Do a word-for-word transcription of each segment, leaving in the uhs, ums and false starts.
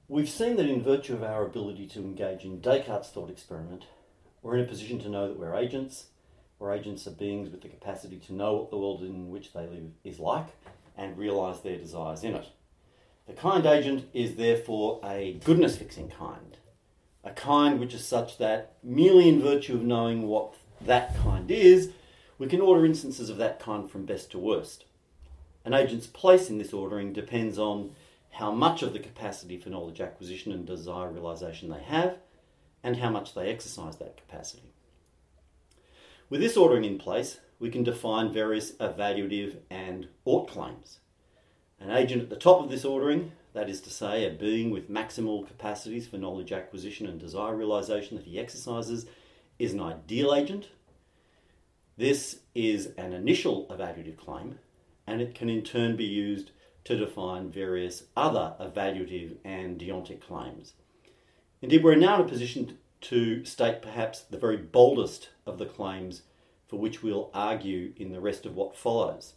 We've seen that in virtue of our ability to engage in Descartes' thought experiment, we're in a position to know that we're agents, where agents are beings with the capacity to know what the world in which they live is like and realise their desires in it. The kind agent is therefore a goodness-fixing kind, a kind which is such that merely in virtue of knowing what that kind is, we can order instances of that kind from best to worst. An agent's place in this ordering depends on how much of the capacity for knowledge acquisition and desire realisation they have, and how much they exercise that capacity. With this ordering in place, we can define various evaluative and ought claims. An agent at the top of this ordering, that is to say, a being with maximal capacities for knowledge acquisition and desire realisation that he exercises, is an ideal agent. This is an initial evaluative claim, and it can in turn be used to define various other evaluative and deontic claims. Indeed, we're now in a position to state perhaps the very boldest of the claims for which we'll argue in the rest of what follows.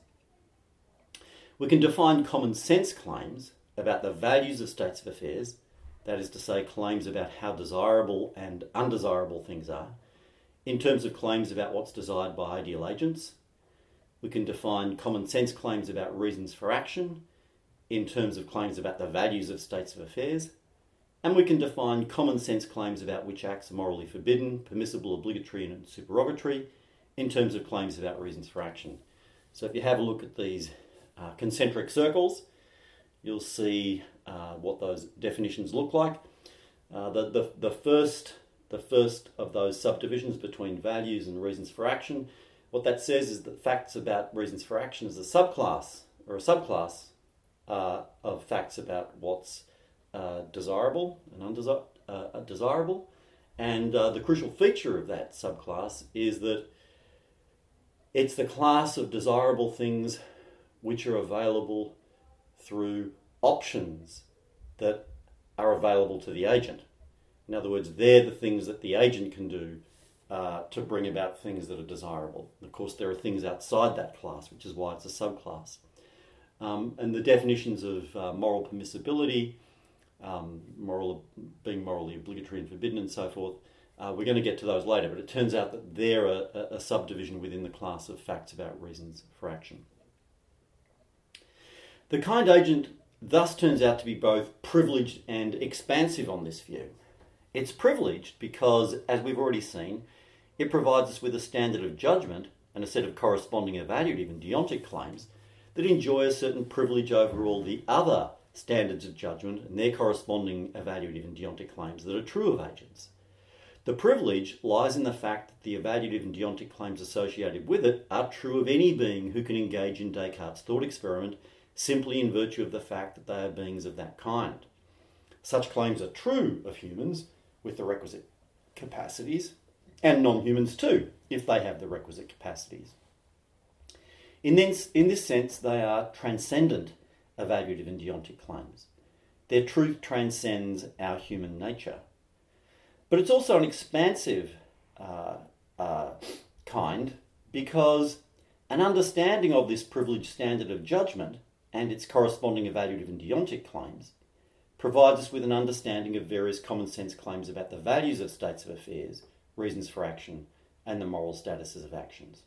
We can define common sense claims about the values of states of affairs, that is to say, claims about how desirable and undesirable things are, in terms of claims about what's desired by ideal agents. We can define common sense claims about reasons for action, in terms of claims about the values of states of affairs, and we can define common sense claims about which acts are morally forbidden, permissible, obligatory and supererogatory, in terms of claims about reasons for action. So if you have a look at these uh, concentric circles, you'll see uh, what those definitions look like. Uh, the, the, the, first, the first of those subdivisions between values and reasons for action, what that says is that facts about reasons for action is a subclass, or a subclass, Uh, of facts about what's uh, desirable and undesirable, uh, desirable. And uh, the crucial feature of that subclass is that it's the class of desirable things which are available through options that are available to the agent. In other words, they're the things that the agent can do uh, to bring about things that are desirable. Of course, there are things outside that class, which is why it's a subclass. Um, and the definitions of uh, moral permissibility, um, moral being morally obligatory and forbidden and so forth, uh, we're going to get to those later, but it turns out that they're a, a subdivision within the class of facts about reasons for action. The kind agent thus turns out to be both privileged and expansive on this view. It's privileged because, as we've already seen, it provides us with a standard of judgment and a set of corresponding evaluative and deontic claims that enjoy a certain privilege over all the other standards of judgment and their corresponding evaluative and deontic claims that are true of agents. The privilege lies in the fact that the evaluative and deontic claims associated with it are true of any being who can engage in Descartes' thought experiment simply in virtue of the fact that they are beings of that kind. Such claims are true of humans with the requisite capacities, and non-humans too, if they have the requisite capacities. In this, in this sense, they are transcendent evaluative and deontic claims. Their truth transcends our human nature. But it's also an expansive uh, uh, kind because an understanding of this privileged standard of judgment and its corresponding evaluative and deontic claims provides us with an understanding of various common sense claims about the values of states of affairs, reasons for action, and the moral statuses of actions.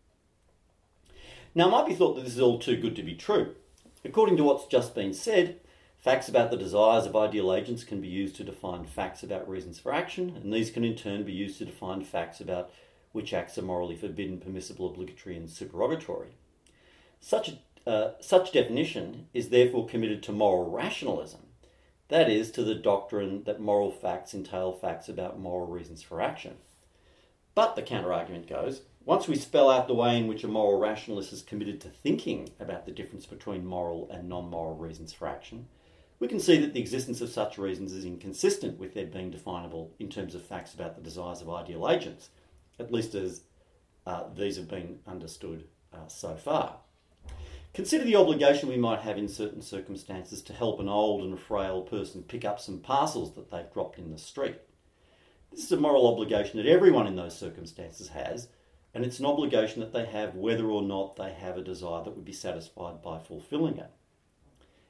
Now, it might be thought that this is all too good to be true. According to what's just been said, facts about the desires of ideal agents can be used to define facts about reasons for action, and these can in turn be used to define facts about which acts are morally forbidden, permissible, obligatory, and supererogatory. Such, uh, such definition is therefore committed to moral rationalism, that is, to the doctrine that moral facts entail facts about moral reasons for action. But, the counter-argument goes, once we spell out the way in which a moral rationalist is committed to thinking about the difference between moral and non-moral reasons for action, we can see that the existence of such reasons is inconsistent with their being definable in terms of facts about the desires of ideal agents, at least as uh, these have been understood uh, so far. Consider the obligation we might have in certain circumstances to help an old and frail person pick up some parcels that they've dropped in the street. This is a moral obligation that everyone in those circumstances has, and it's an obligation that they have whether or not they have a desire that would be satisfied by fulfilling it.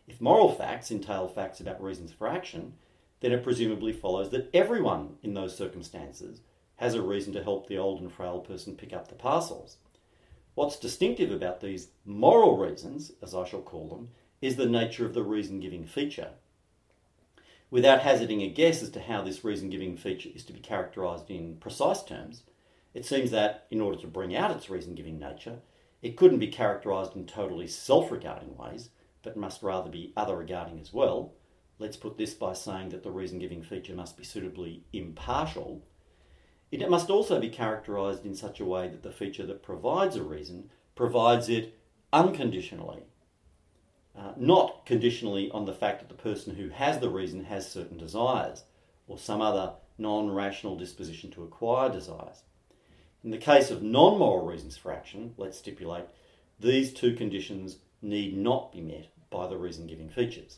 If moral facts entail facts about reasons for action, then it presumably follows that everyone in those circumstances has a reason to help the old and frail person pick up the parcels. What's distinctive about these moral reasons, as I shall call them, is the nature of the reason-giving feature. Without hazarding a guess as to how this reason-giving feature is to be characterised in precise terms, it seems that, in order to bring out its reason-giving nature, it couldn't be characterised in totally self-regarding ways, but must rather be other-regarding as well. Let's put this by saying that the reason-giving feature must be suitably impartial. It must also be characterised in such a way that the feature that provides a reason provides it unconditionally, uh, not conditionally on the fact that the person who has the reason has certain desires or some other non-rational disposition to acquire desires. In the case of non-moral reasons for action, let's stipulate, these two conditions need not be met by the reason-giving features.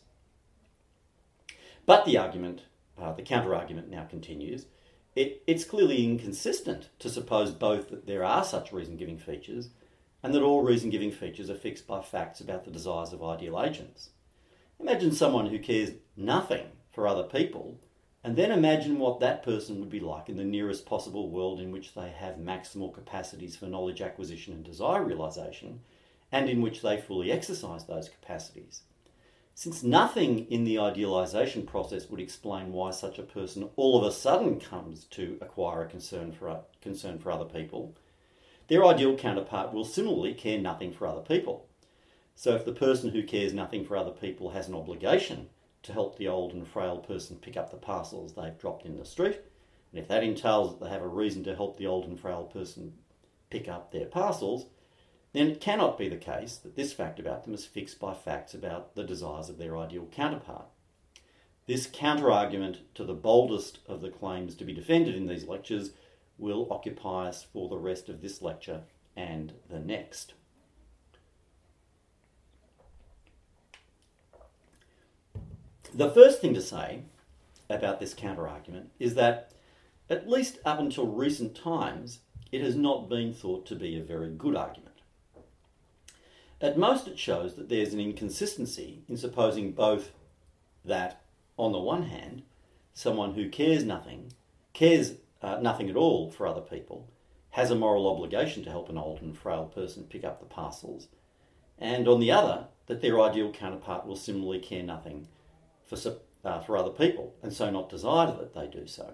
But the argument, uh, the counter-argument now continues, it, it's clearly inconsistent to suppose both that there are such reason-giving features and that all reason-giving features are fixed by facts about the desires of ideal agents. Imagine someone who cares nothing for other people, and then imagine what that person would be like in the nearest possible world in which they have maximal capacities for knowledge acquisition and desire realisation, and in which they fully exercise those capacities. Since nothing in the idealisation process would explain why such a person all of a sudden comes to acquire a concern for, a concern for other people, their ideal counterpart will similarly care nothing for other people. So if the person who cares nothing for other people has an obligation to help the old and frail person pick up the parcels they've dropped in the street, and if that entails that they have a reason to help the old and frail person pick up their parcels, then it cannot be the case that this fact about them is fixed by facts about the desires of their ideal counterpart. This counter-argument to the boldest of the claims to be defended in these lectures will occupy us for the rest of this lecture and the next. The first thing to say about this counter-argument is that, at least up until recent times, it has not been thought to be a very good argument. At most, it shows that there's an inconsistency in supposing both that, on the one hand, someone who cares nothing, cares uh, nothing at all for other people, has a moral obligation to help an old and frail person pick up the parcels, and on the other, that their ideal counterpart will similarly care nothing for, uh, for other people, and so not desire that they do so.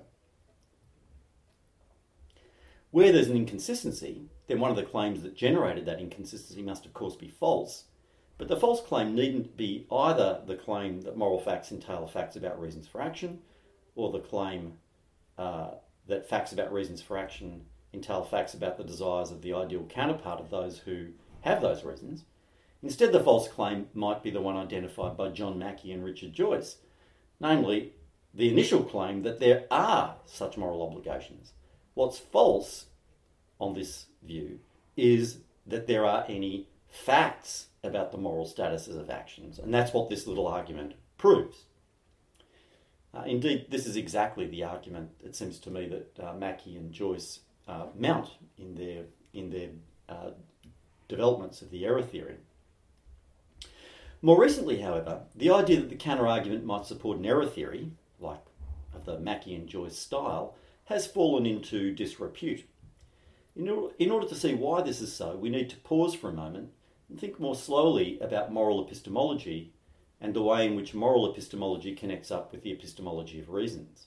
Where there's an inconsistency, then one of the claims that generated that inconsistency must of course be false, but the false claim needn't be either the claim that moral facts entail facts about reasons for action, or the claim uh, that facts about reasons for action entail facts about the desires of the ideal counterpart of those who have those reasons. Instead, the false claim might be the one identified by John Mackey and Richard Joyce, namely the initial claim that there are such moral obligations. What's false on this view is that there are any facts about the moral statuses of actions, and that's what this little argument proves. Uh, indeed, this is exactly the argument, it seems to me, that uh, Mackey and Joyce uh, mount in their, in their uh, developments of the error theory. More recently, however, the idea that the counter-argument might support an error theory, like of the Mackey and Joyce style, has fallen into disrepute. In order, in order to see why this is so, we need to pause for a moment and think more slowly about moral epistemology and the way in which moral epistemology connects up with the epistemology of reasons.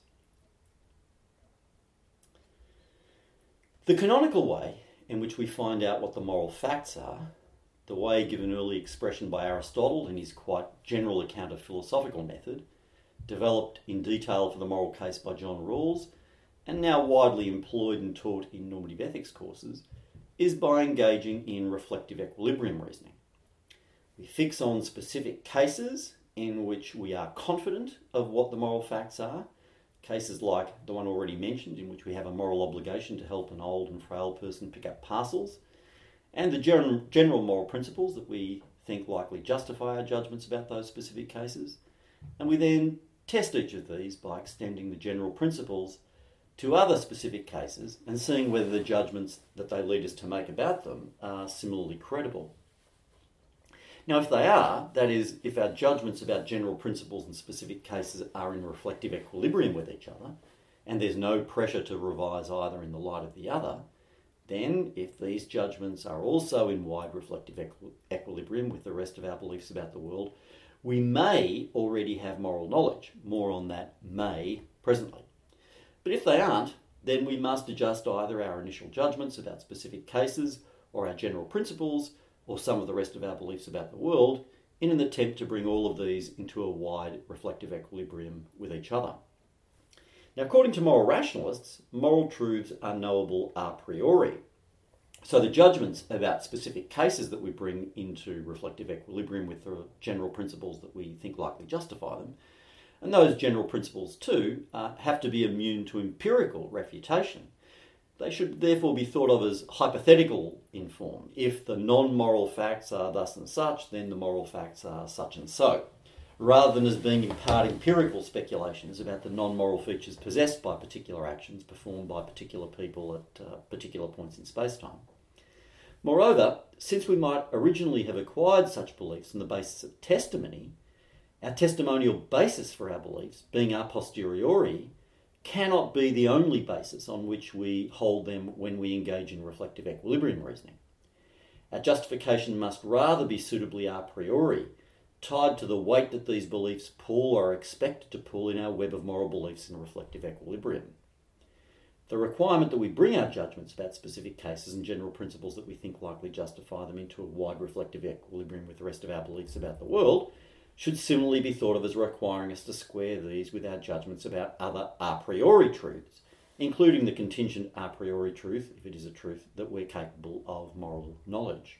The canonical way in which we find out what the moral facts are, the way given early expression by Aristotle in his quite general account of philosophical method, developed in detail for the moral case by John Rawls, and now widely employed and taught in normative ethics courses, is by engaging in reflective equilibrium reasoning. We fix on specific cases in which we are confident of what the moral facts are, cases like the one already mentioned in which we have a moral obligation to help an old and frail person pick up parcels, and the general, general moral principles that we think likely justify our judgments about those specific cases, and we then test each of these by extending the general principles to other specific cases and seeing whether the judgments that they lead us to make about them are similarly credible. Now, if they are, that is, if our judgments about general principles and specific cases are in reflective equilibrium with each other, and there's no pressure to revise either in the light of the other, then if these judgments are also in wide reflective equi- equilibrium with the rest of our beliefs about the world, we may already have moral knowledge. More on that may presently. But if they aren't, then we must adjust either our initial judgments about specific cases or our general principles or some of the rest of our beliefs about the world in an attempt to bring all of these into a wide reflective equilibrium with each other. Now, according to moral rationalists, moral truths are knowable a priori. So the judgments about specific cases that we bring into reflective equilibrium with the general principles that we think likely justify them, and those general principles too, uh, have to be immune to empirical refutation. They should therefore be thought of as hypothetical in form. If the non-moral facts are thus and such, then the moral facts are such and so, rather than as being in part empirical speculations about the non-moral features possessed by particular actions performed by particular people at uh, particular points in space-time. Moreover, since we might originally have acquired such beliefs on the basis of testimony, our testimonial basis for our beliefs, being a posteriori, cannot be the only basis on which we hold them when we engage in reflective equilibrium reasoning. Our justification must rather be suitably a priori, tied to the weight that these beliefs pull or are expected to pull in our web of moral beliefs in reflective equilibrium. The requirement that we bring our judgments about specific cases and general principles that we think likely justify them into a wide reflective equilibrium with the rest of our beliefs about the world should similarly be thought of as requiring us to square these with our judgments about other a priori truths, including the contingent a priori truth, if it is a truth, that we're capable of moral knowledge.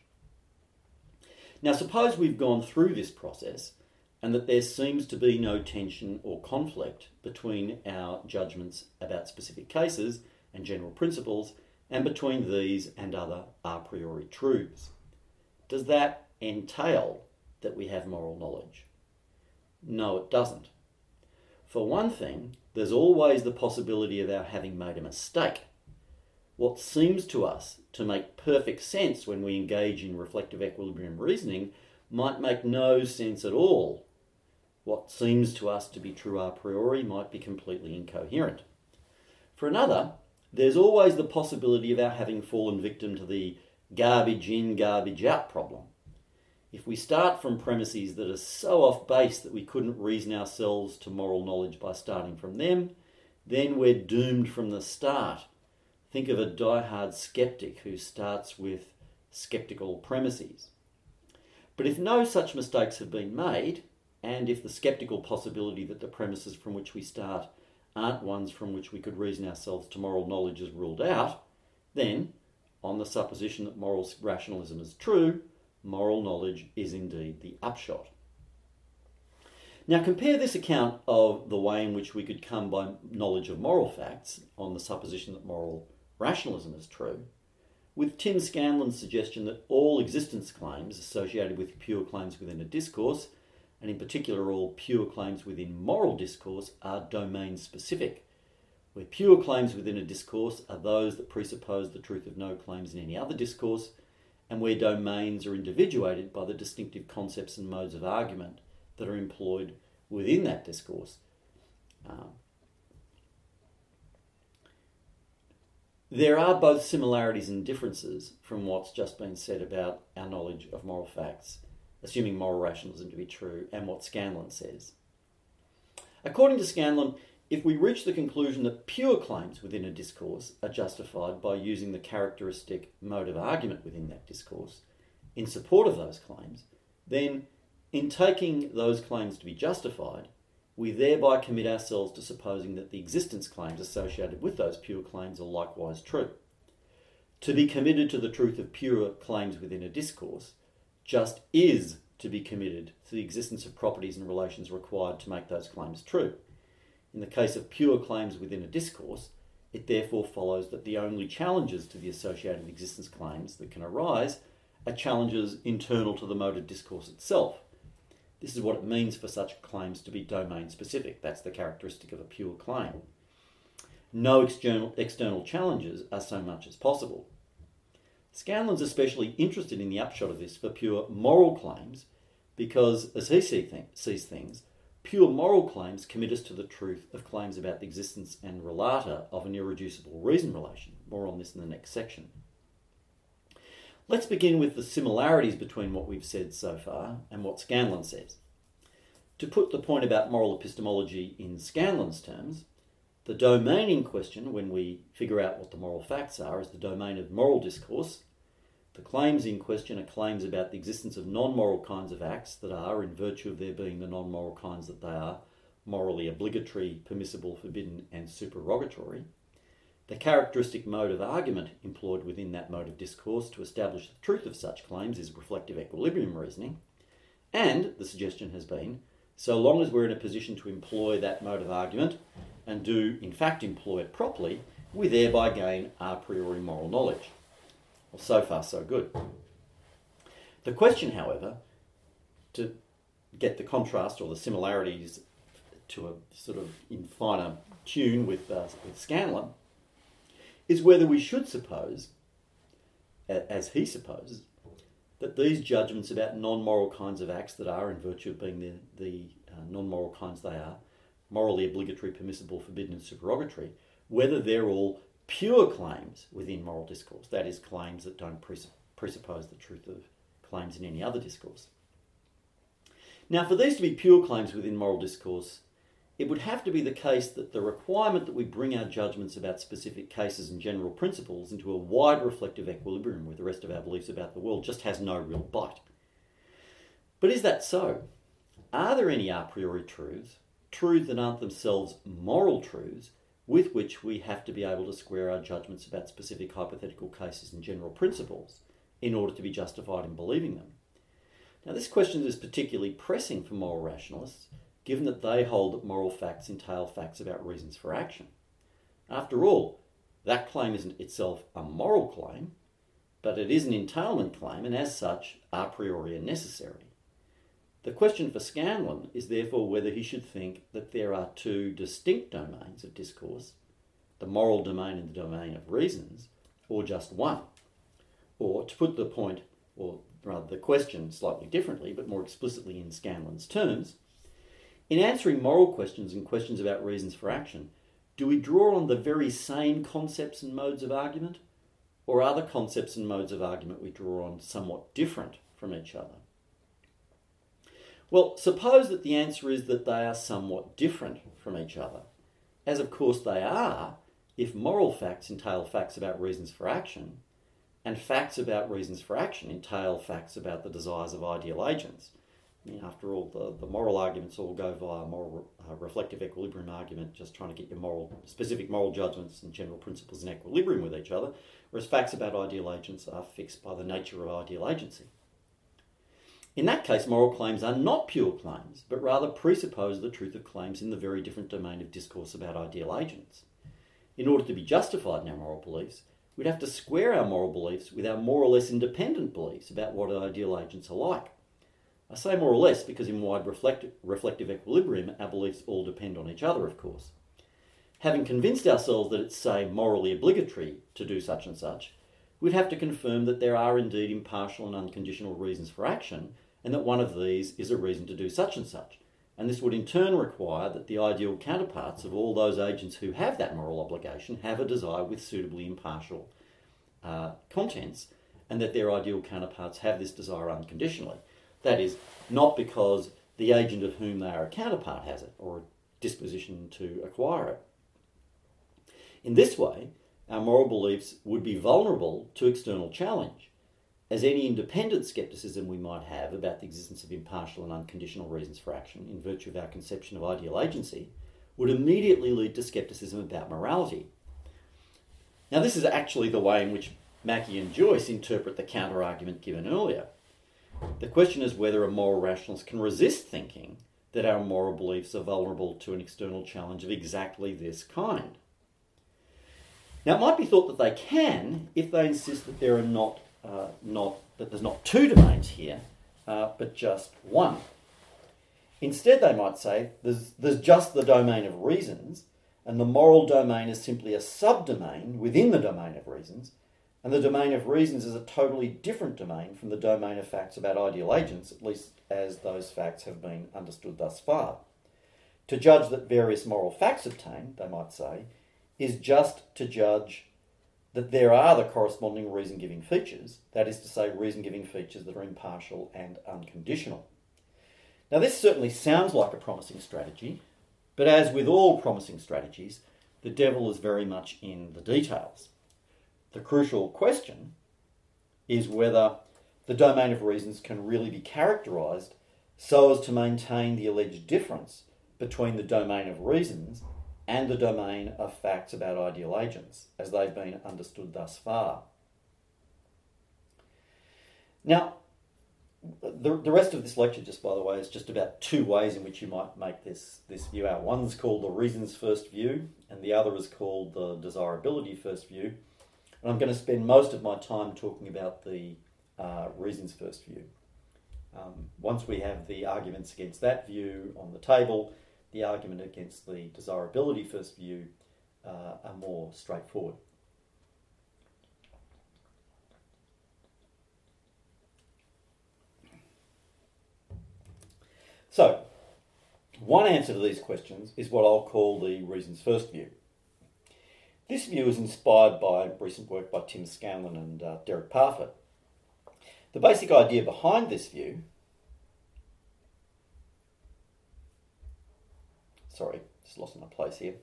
Now, suppose we've gone through this process and that there seems to be no tension or conflict between our judgments about specific cases and general principles and between these and other a priori truths. Does that entail that we have moral knowledge? No, it doesn't. For one thing, there's always the possibility of our having made a mistake. What seems to us to make perfect sense when we engage in reflective equilibrium reasoning might make no sense at all. What seems to us to be true a priori might be completely incoherent. For another, there's always the possibility of our having fallen victim to the garbage in, garbage out problem. If we start from premises that are so off base that we couldn't reason ourselves to moral knowledge by starting from them, then we're doomed from the start. Think of a die-hard skeptic who starts with skeptical premises. But if no such mistakes have been made, and if the skeptical possibility that the premises from which we start aren't ones from which we could reason ourselves to moral knowledge is ruled out, then, on the supposition that moral rationalism is true, moral knowledge is indeed the upshot. Now compare this account of the way in which we could come by knowledge of moral facts, on the supposition that moral rationalism is true, with Tim Scanlon's suggestion that all existence claims associated with pure claims within a discourse, and in particular all pure claims within moral discourse, are domain-specific, where pure claims within a discourse are those that presuppose the truth of no claims in any other discourse, and where domains are individuated by the distinctive concepts and modes of argument that are employed within that discourse. Um, there are both similarities and differences from what's just been said about our knowledge of moral facts, assuming moral rationalism to be true, and what Scanlon says. According to Scanlon, if we reach the conclusion that pure claims within a discourse are justified by using the characteristic mode of argument within that discourse in support of those claims, then in taking those claims to be justified, we thereby commit ourselves to supposing that the existence claims associated with those pure claims are likewise true. To be committed to the truth of pure claims within a discourse just is to be committed to the existence of properties and relations required to make those claims true. In the case of pure claims within a discourse, it therefore follows that the only challenges to the associated existence claims that can arise are challenges internal to the mode of discourse itself. This is what it means for such claims to be domain-specific. That's the characteristic of a pure claim. No external, external challenges are so much as possible. Scanlon's especially interested in the upshot of this for pure moral claims because, as he see th- sees things, pure moral claims commit us to the truth of claims about the existence and relata of an irreducible reason relation. More on this in the next section. Let's begin with the similarities between what we've said so far and what Scanlon says. To put the point about moral epistemology in Scanlon's terms, the domain in question, when we figure out what the moral facts are, is the domain of moral discourse. The claims in question are claims about the existence of non-moral kinds of acts that are, in virtue of their being the non-moral kinds that they are, morally obligatory, permissible, forbidden, and supererogatory. The characteristic mode of argument employed within that mode of discourse to establish the truth of such claims is reflective equilibrium reasoning. And, the suggestion has been, so long as we're in a position to employ that mode of argument, and do in fact employ it properly, we thereby gain a priori moral knowledge. Well, so far so good. The question, however, to get the contrast or the similarities to a sort of in finer tune with, uh, with Scanlon, is whether we should suppose, as he supposes, that these judgments about non-moral kinds of acts that are, in virtue of being the, the uh, non-moral kinds they are, morally obligatory, permissible, forbidden, and supererogatory, whether they're all pure claims within moral discourse, that is, claims that don't presuppose the truth of claims in any other discourse. Now, for these to be pure claims within moral discourse, it would have to be the case that the requirement that we bring our judgments about specific cases and general principles into a wide reflective equilibrium with the rest of our beliefs about the world just has no real bite. But is that so? Are there any a priori truths, truths that aren't themselves moral truths, with which we have to be able to square our judgments about specific hypothetical cases and general principles in order to be justified in believing them? Now, this question is particularly pressing for moral rationalists, given that they hold that moral facts entail facts about reasons for action. After all, that claim isn't itself a moral claim, but it is an entailment claim, and as such, a priori and necessary. The question for Scanlon is therefore whether he should think that there are two distinct domains of discourse, the moral domain and the domain of reasons, or just one. Or, to put the point, or rather the question slightly differently, but more explicitly in Scanlon's terms, in answering moral questions and questions about reasons for action, do we draw on the very same concepts and modes of argument, or are the concepts and modes of argument we draw on somewhat different from each other? Well, suppose that the answer is that they are somewhat different from each other, as of course they are if moral facts entail facts about reasons for action, and facts about reasons for action entail facts about the desires of ideal agents. I mean, after all, the, the moral arguments all go via moral uh, reflective equilibrium argument, just trying to get your moral, specific moral judgments and general principles in equilibrium with each other, whereas facts about ideal agents are fixed by the nature of ideal agency. In that case, moral claims are not pure claims, but rather presuppose the truth of claims in the very different domain of discourse about ideal agents. In order to be justified in our moral beliefs, we'd have to square our moral beliefs with our more or less independent beliefs about what ideal agents are like. I say more or less because in wide reflect- reflective equilibrium, our beliefs all depend on each other, of course. Having convinced ourselves that it's, say, morally obligatory to do such and such, we'd have to confirm that there are indeed impartial and unconditional reasons for action, and that one of these is a reason to do such and such. And this would in turn require that the ideal counterparts of all those agents who have that moral obligation have a desire with suitably impartial uh, contents, and that their ideal counterparts have this desire unconditionally. That is, not because the agent of whom they are a counterpart has it, or a disposition to acquire it. In this way, our moral beliefs would be vulnerable to external challenge, as any independent scepticism we might have about the existence of impartial and unconditional reasons for action in virtue of our conception of ideal agency would immediately lead to scepticism about morality. Now, this is actually the way in which Mackie and Joyce interpret the counter-argument given earlier. The question is whether a moral rationalist can resist thinking that our moral beliefs are vulnerable to an external challenge of exactly this kind. Now, it might be thought that they can if they insist that there are not, uh, not that there's not two domains here, uh, but just one. Instead, they might say there's there's just the domain of reasons, and the moral domain is simply a subdomain within the domain of reasons, and the domain of reasons is a totally different domain from the domain of facts about ideal agents, at least as those facts have been understood thus far. To judge that various moral facts obtain, they might say, is just to judge that there are the corresponding reason-giving features, that is to say, reason-giving features that are impartial and unconditional. Now, this certainly sounds like a promising strategy, but as with all promising strategies, the devil is very much in the details. The crucial question is whether the domain of reasons can really be characterised so as to maintain the alleged difference between the domain of reasons and the domain of facts about ideal agents, as they've been understood thus far. Now, the, the rest of this lecture, just by the way, is just about two ways in which you might make this, this view out. One's called the reasons first view, and the other is called the desirability first view. And I'm going to spend most of my time talking about the uh, reasons first view. Um, once we have the arguments against that view on the table, the argument against the desirability first view uh, are more straightforward. So, one answer to these questions is what I'll call the reasons first view. This view is inspired by recent work by Tim Scanlon and uh, Derek Parfit. The basic idea behind this view, sorry, just lost my place here.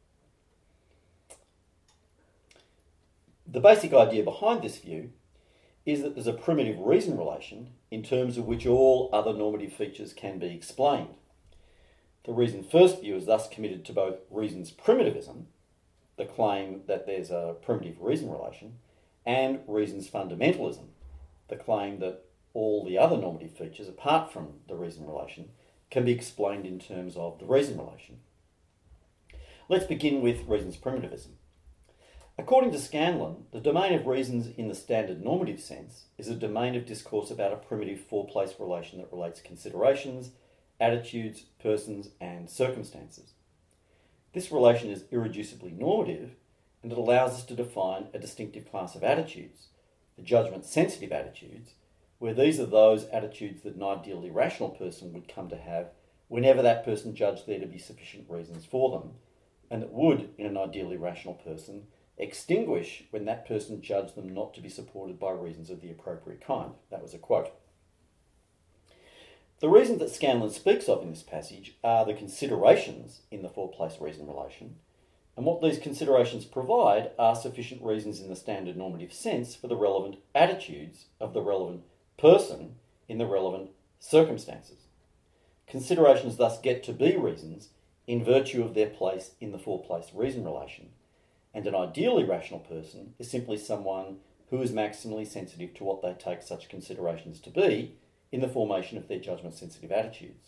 The basic idea behind this view is that there's a primitive reason relation in terms of which all other normative features can be explained. The reason first view is thus committed to both reasons primitivism, the claim that there's a primitive reason relation, and reasons fundamentalism, the claim that all the other normative features, apart from the reason relation, can be explained in terms of the reason relation. Let's begin with reasons primitivism. According to Scanlon, the domain of reasons in the standard normative sense is a domain of discourse about a primitive four-place relation that relates considerations, attitudes, persons, and circumstances. This relation is irreducibly normative, and it allows us to define a distinctive class of attitudes, the judgment-sensitive attitudes, where these are those attitudes that an ideally rational person would come to have whenever that person judged there to be sufficient reasons for them, and that would, in an ideally rational person, extinguish when that person judged them not to be supported by reasons of the appropriate kind. That was a quote. The reasons that Scanlon speaks of in this passage are the considerations in the four-place reason relation, and what these considerations provide are sufficient reasons in the standard normative sense for the relevant attitudes of the relevant person in the relevant circumstances. Considerations thus get to be reasons in virtue of their place in the four-place reason relation, and an ideally rational person is simply someone who is maximally sensitive to what they take such considerations to be in the formation of their judgment-sensitive attitudes.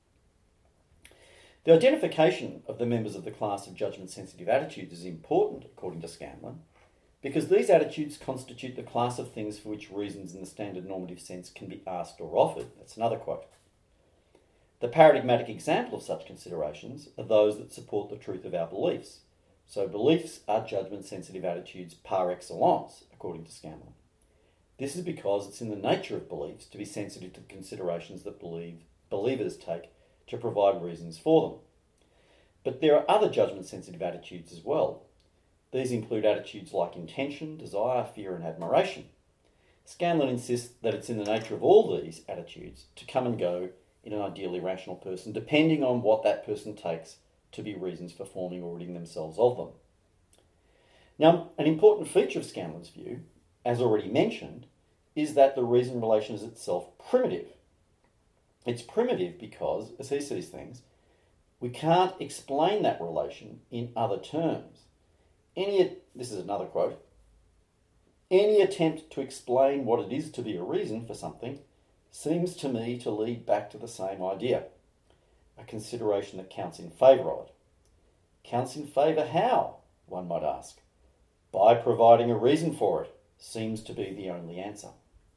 The identification of the members of the class of judgment-sensitive attitudes is important, according to Scanlon, because these attitudes constitute the class of things for which reasons in the standard normative sense can be asked or offered. That's another quote. The paradigmatic example of such considerations are those that support the truth of our beliefs. So beliefs are judgment-sensitive attitudes par excellence, according to Scanlon. This is because it's in the nature of beliefs to be sensitive to the considerations that believe, believers take to provide reasons for them. But there are other judgment-sensitive attitudes as well. These include attitudes like intention, desire, fear, and admiration. Scanlon insists that it's in the nature of all these attitudes to come and go in an ideally rational person, depending on what that person takes to be reasons for forming or ridding themselves of them. Now, an important feature of Scanlon's view, as already mentioned, is that the reason relation is itself primitive. It's primitive because, as he sees things, we can't explain that relation in other terms. Any, this is another quote, any attempt to explain what it is to be a reason for something seems to me to lead back to the same idea, a consideration that counts in favour of it. Counts in favour how, one might ask? By providing a reason for it, seems to be the only answer.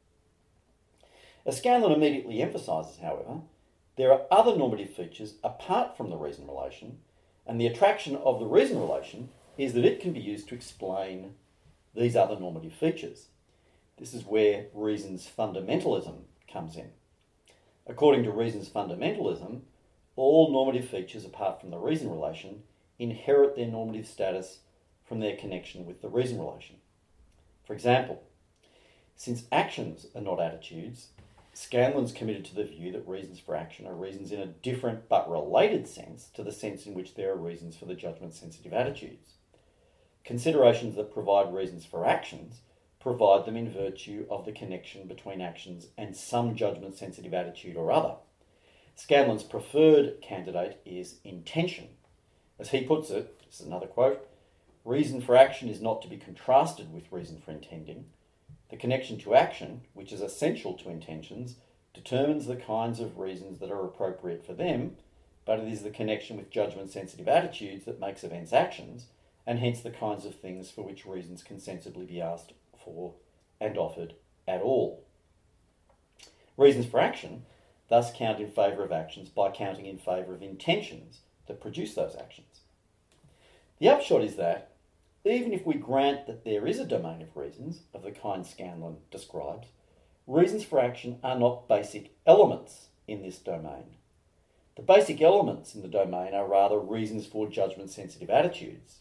As Scanlon immediately emphasises, however, there are other normative features apart from the reason relation, and the attraction of the reason relation is that it can be used to explain these other normative features. This is where reason's fundamentalism comes in. According to reason's fundamentalism, all normative features apart from the reason relation inherit their normative status from their connection with the reason relation. For example, since actions are not attitudes, Scanlon's committed to the view that reasons for action are reasons in a different but related sense to the sense in which there are reasons for the judgment-sensitive attitudes. Considerations that provide reasons for actions provide them in virtue of the connection between actions and some judgment-sensitive attitude or other. Scanlon's preferred candidate is intention. As he puts it, this is another quote, reason for action is not to be contrasted with reason for intending. The connection to action, which is essential to intentions, determines the kinds of reasons that are appropriate for them, but it is the connection with judgment-sensitive attitudes that makes events actions, and hence the kinds of things for which reasons can sensibly be asked for and offered at all. Reasons for action thus count in favour of actions by counting in favour of intentions that produce those actions. The upshot is that, even if we grant that there is a domain of reasons of the kind Scanlon describes, reasons for action are not basic elements in this domain. The basic elements in the domain are rather reasons for judgment-sensitive attitudes.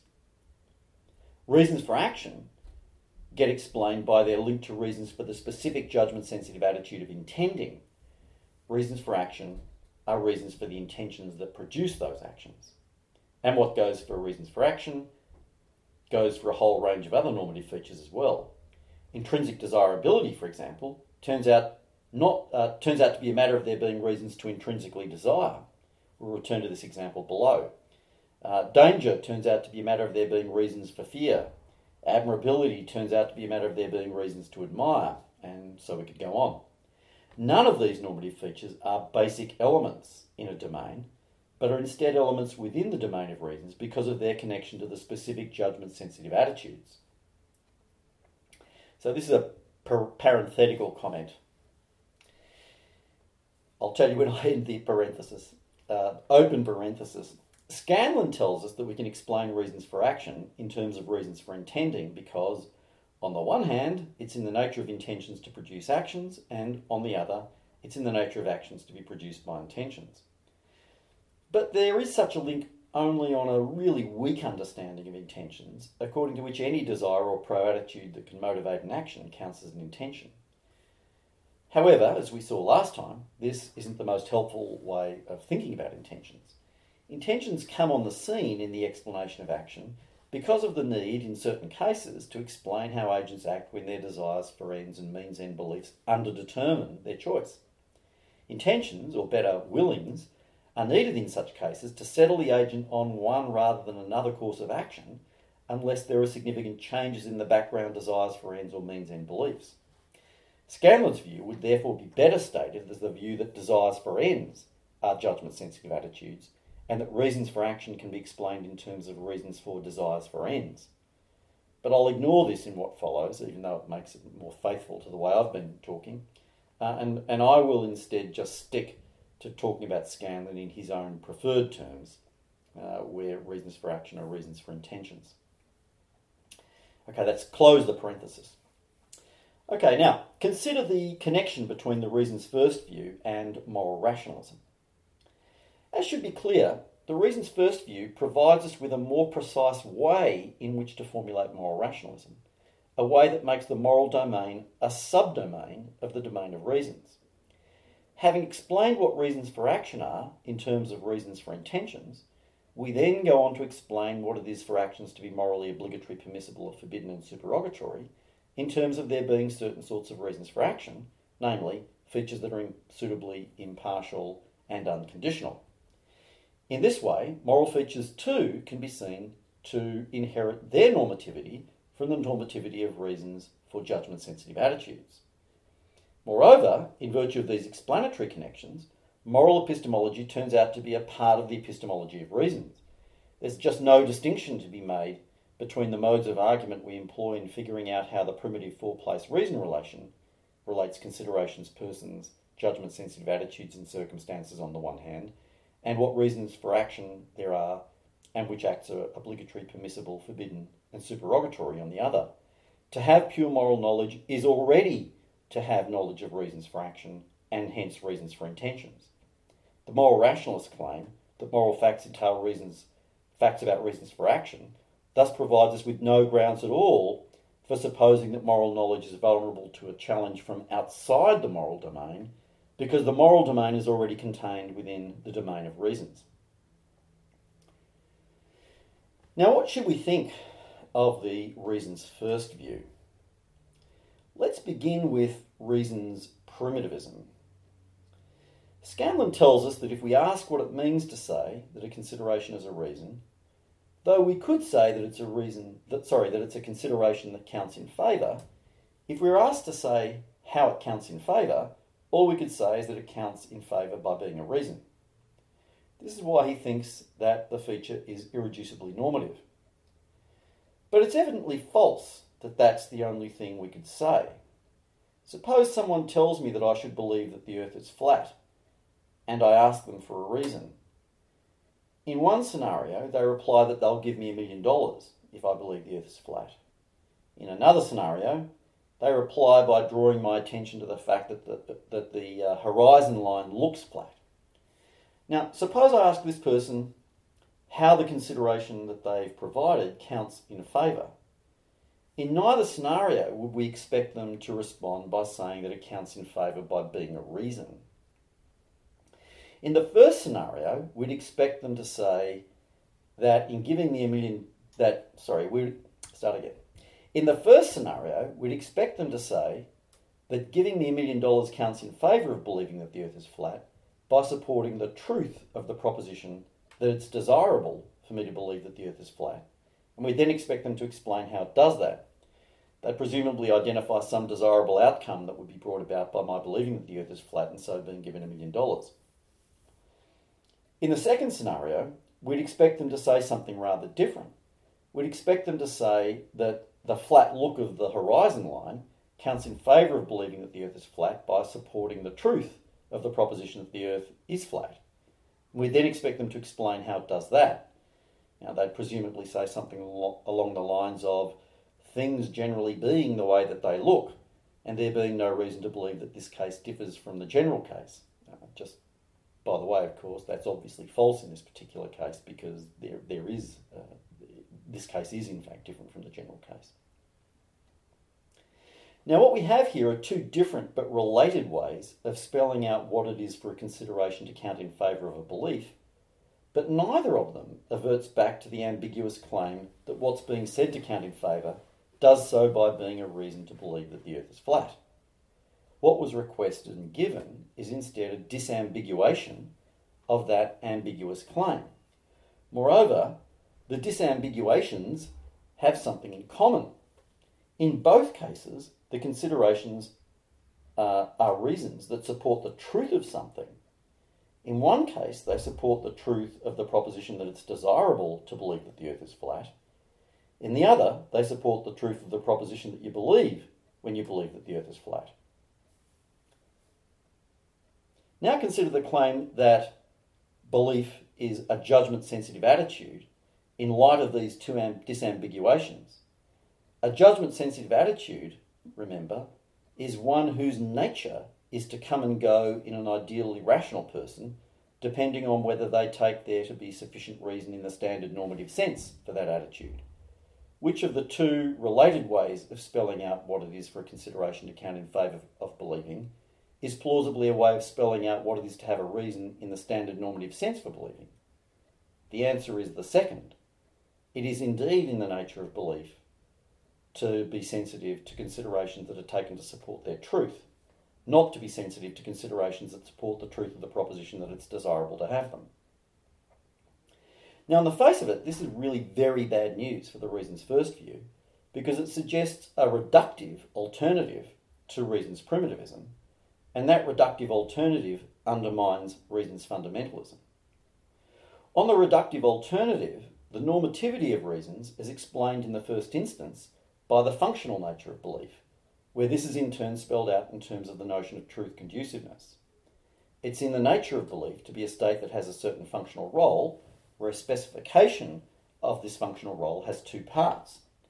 Reasons for action get explained by their link to reasons for the specific judgment-sensitive attitude of intending. Reasons for action are reasons for the intentions that produce those actions. And what goes for reasons for action goes for a whole range of other normative features as well. Intrinsic desirability, for example, turns out not uh, turns out to be a matter of there being reasons to intrinsically desire. We'll return to this example below. Uh, danger turns out to be a matter of there being reasons for fear. Admirability turns out to be a matter of there being reasons to admire, and so we could go on. None of these normative features are basic elements in a domain, but are instead elements within the domain of reasons because of their connection to the specific judgment-sensitive attitudes. So this is a par- parenthetical comment. I'll tell you when I end the parenthesis. Uh, open parenthesis. Scanlon tells us that we can explain reasons for action in terms of reasons for intending because, on the one hand, it's in the nature of intentions to produce actions, and on the other, it's in the nature of actions to be produced by intentions. But there is such a link only on a really weak understanding of intentions, according to which any desire or pro-attitude that can motivate an action counts as an intention. However, as we saw last time, this isn't the most helpful way of thinking about intentions. Intentions come on the scene in the explanation of action because of the need, in certain cases, to explain how agents act when their desires for ends and means end beliefs underdetermine their choice. Intentions, or better, willings, are needed in such cases to settle the agent on one rather than another course of action unless there are significant changes in the background desires for ends or means end beliefs. Scanlon's view would therefore be better stated as the view that desires for ends are judgment-sensitive attitudes and that reasons for action can be explained in terms of reasons for desires for ends. But I'll ignore this in what follows, even though it makes it more faithful to the way I've been talking, uh, and, and I will instead just stick to talking about Scanlon in his own preferred terms, uh, where reasons for action are reasons for intentions. Okay, let's close the parenthesis. Okay, now, consider the connection between the reasons first view and moral rationalism. As should be clear, the reasons first view provides us with a more precise way in which to formulate moral rationalism, a way that makes the moral domain a subdomain of the domain of reasons. Having explained what reasons for action are in terms of reasons for intentions, we then go on to explain what it is for actions to be morally obligatory, permissible, or forbidden and supererogatory in terms of there being certain sorts of reasons for action, namely features that are suitably impartial and unconditional. In this way, moral features too can be seen to inherit their normativity from the normativity of reasons for judgment-sensitive attitudes. Moreover, in virtue of these explanatory connections, moral epistemology turns out to be a part of the epistemology of reasons. There's just no distinction to be made between the modes of argument we employ in figuring out how the primitive four-place reason relation relates considerations, persons, judgment-sensitive attitudes and circumstances on the one hand, and what reasons for action there are and which acts are obligatory, permissible, forbidden and supererogatory on the other. To have pure moral knowledge is already to have knowledge of reasons for action and hence reasons for intentions. The moral rationalist claim that moral facts entail reasons, facts about reasons for action thus provides us with no grounds at all for supposing that moral knowledge is vulnerable to a challenge from outside the moral domain, because the moral domain is already contained within the domain of reasons. Now, what should we think of the reasons first view? Let's begin with reasons primitivism. Scanlon tells us that if we ask what it means to say that a consideration is a reason, though we could say that it's a reason that sorry that it's a consideration that counts in favour, if we're asked to say how it counts in favour, all we could say is that it counts in favour by being a reason. This is why he thinks that the feature is irreducibly normative. But it's evidently false that that's the only thing we could say. Suppose someone tells me that I should believe that the earth is flat, and I ask them for a reason. In one scenario, they reply that they'll give me a million dollars if I believe the earth is flat. In another scenario, they reply by drawing my attention to the fact that the, that the uh, horizon line looks flat. Now, suppose I ask this person how the consideration that they've provided counts in favour. In neither scenario would we expect them to respond by saying that it counts in favour by being a reason. In the first scenario, we'd expect them to say that in giving me a million, that, sorry, we'd start again. In the first scenario, we'd expect them to say that giving me a million dollars counts in favour of believing that the earth is flat by supporting the truth of the proposition that it's desirable for me to believe that the earth is flat. And we then expect them to explain how it does that. They presumably identify some desirable outcome that would be brought about by my believing that the earth is flat and so being given a million dollars. In the second scenario, we'd expect them to say something rather different. We'd expect them to say that the flat look of the horizon line counts in favour of believing that the earth is flat by supporting the truth of the proposition that the earth is flat. We then expect them to explain how it does that. Now, they'd presumably say something along the lines of things generally being the way that they look, and there being no reason to believe that this case differs from the general case. Uh, just by the way, of course, that's obviously false in this particular case because there there is, uh, this case is in fact different from the general case. Now, what we have here are two different but related ways of spelling out what it is for a consideration to count in favour of a belief, but neither of them averts back to the ambiguous claim that what's being said to count in favour does so by being a reason to believe that the earth is flat. What was requested and given is instead a disambiguation of that ambiguous claim. Moreover, the disambiguations have something in common. In both cases, the considerations uh, are reasons that support the truth of something. In one case, they support the truth of the proposition that it's desirable to believe that the earth is flat. In the other, they support the truth of the proposition that you believe when you believe that the earth is flat. Now consider the claim that belief is a judgment-sensitive attitude in light of these two amb- disambiguations. A judgment-sensitive attitude, remember, is one whose nature is to come and go in an ideally rational person, depending on whether they take there to be sufficient reason in the standard normative sense for that attitude. Which of the two related ways of spelling out what it is for a consideration to count in favour of believing is plausibly a way of spelling out what it is to have a reason in the standard normative sense for believing? The answer is the second. It is indeed in the nature of belief to be sensitive to considerations that are taken to support their truth, not to be sensitive to considerations that support the truth of the proposition that it's desirable to have them. Now, on the face of it, this is really very bad news for the reasons first view, because it suggests a reductive alternative to reasons primitivism, and that reductive alternative undermines reasons fundamentalism. On the reductive alternative, the normativity of reasons is explained in the first instance by the functional nature of belief, where this is in turn spelled out in terms of the notion of truth conduciveness. It's in the nature of belief to be a state that has a certain functional role, where a specification of this functional role has two parts.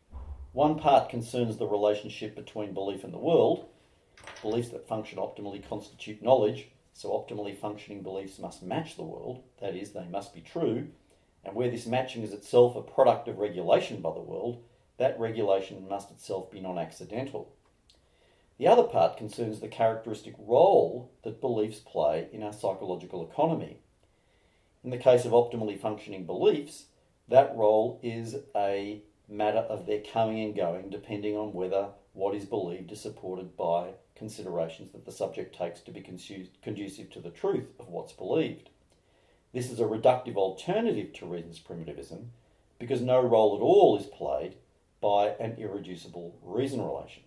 One part concerns the relationship between belief and the world. Beliefs that function optimally constitute knowledge, so optimally functioning beliefs must match the world, that is, they must be true, and where this matching is itself a product of regulation by the world, that regulation must itself be non-accidental. The other part concerns the characteristic role that beliefs play in our psychological economy. In the case of optimally functioning beliefs, that role is a matter of their coming and going depending on whether what is believed is supported by considerations that the subject takes to be conducive to the truth of what's believed. This is a reductive alternative to reason's primitivism because no role at all is played by an irreducible reason relation.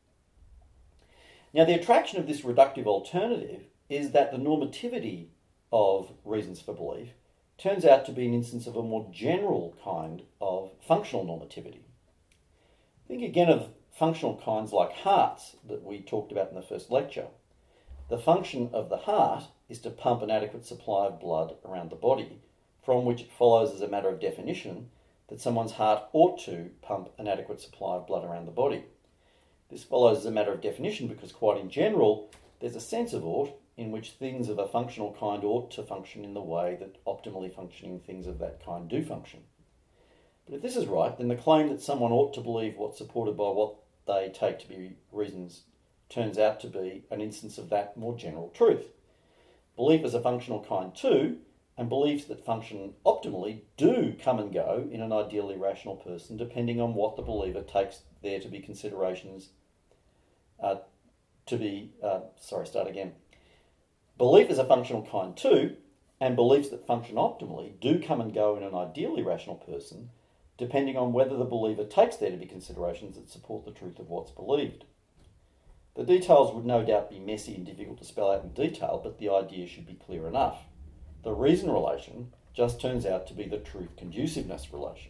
Now, the attraction of this reductive alternative is that the normativity of reasons for belief turns out to be an instance of a more general kind of functional normativity. Think again of functional kinds like hearts that we talked about in the first lecture. The function of the heart is to pump an adequate supply of blood around the body, from which it follows as a matter of definition that someone's heart ought to pump an adequate supply of blood around the body. This follows as a matter of definition because, quite in general, there's a sense of ought in which things of a functional kind ought to function in the way that optimally functioning things of that kind do function. But if this is right, then the claim that someone ought to believe what's supported by what they take to be reasons turns out to be an instance of that more general truth. Belief is a functional kind too, and beliefs that function optimally do come and go in an ideally rational person depending on what the believer takes there to be considerations uh, to be, uh, sorry, start again. Belief is a functional kind too, and beliefs that function optimally do come and go in an ideally rational person depending on whether the believer takes there to be considerations that support the truth of what's believed. The details would no doubt be messy and difficult to spell out in detail, but the idea should be clear enough. The reason relation just turns out to be the truth conduciveness relation.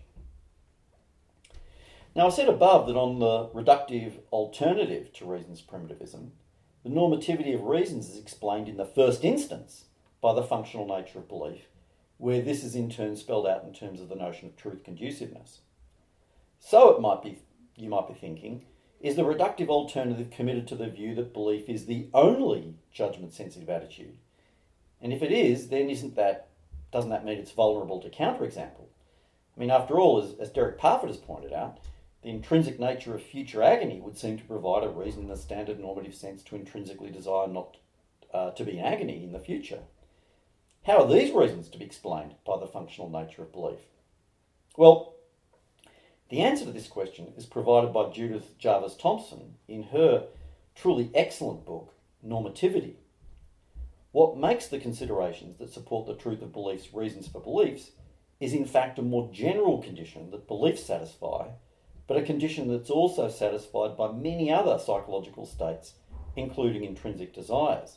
Now, I said above that on the reductive alternative to reason's primitivism, the normativity of reasons is explained in the first instance by the functional nature of belief, where this is in turn spelled out in terms of the notion of truth conduciveness. So it might be, you might be thinking, is the reductive alternative committed to the view that belief is the only judgment-sensitive attitude? And if it is, then isn't that, doesn't that mean it's vulnerable to counterexample? I mean, after all, as, as Derek Parfit has pointed out, the intrinsic nature of future agony would seem to provide a reason in the standard normative sense to intrinsically desire not uh, to be in agony in the future. How are these reasons to be explained by the functional nature of belief? Well, the answer to this question is provided by Judith Jarvis Thomson in her truly excellent book, Normativity. What makes the considerations that support the truth of beliefs reasons for beliefs is in fact a more general condition that beliefs satisfy, but a condition that's also satisfied by many other psychological states, including intrinsic desires.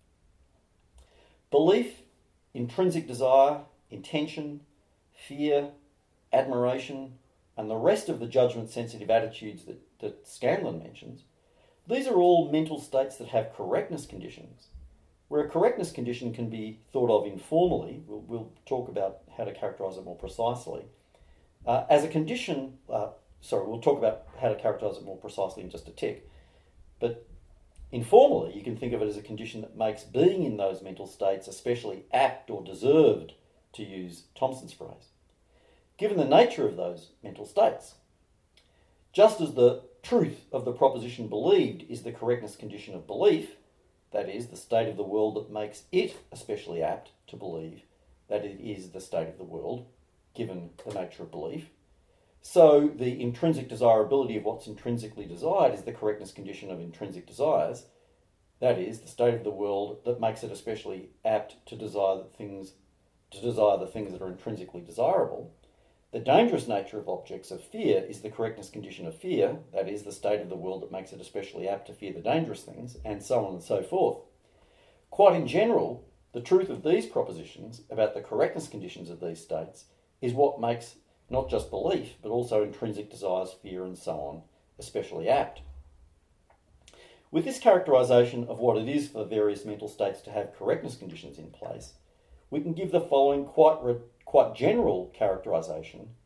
Belief, intrinsic desire, intention, fear, admiration, and the rest of the judgment-sensitive attitudes that, that Scanlon mentions, these are all mental states that have correctness conditions, where a correctness condition can be thought of informally. We'll, we'll talk about how to characterise it more precisely. Uh, as a condition, uh, sorry, we'll talk about how to characterise it more precisely in just a tick, but informally, you can think of it as a condition that makes being in those mental states especially apt or deserved, to use Thomson's phrase, given the nature of those mental states. Just as the truth of the proposition believed is the correctness condition of belief, that is, the state of the world that makes it especially apt to believe that it is the state of the world, given the nature of belief, so the intrinsic desirability of what's intrinsically desired is the correctness condition of intrinsic desires, that is, the state of the world that makes it especially apt to desire the things, to desire the things that are intrinsically desirable. The dangerous nature of objects of fear is the correctness condition of fear, that is, the state of the world that makes it especially apt to fear the dangerous things, and so on and so forth. Quite in general, the truth of these propositions about the correctness conditions of these states is what makes not just belief, but also intrinsic desires, fear, and so on, especially apt. With this characterisation of what it is for various mental states to have correctness conditions in place, we can give the following quite re- quite general characterisation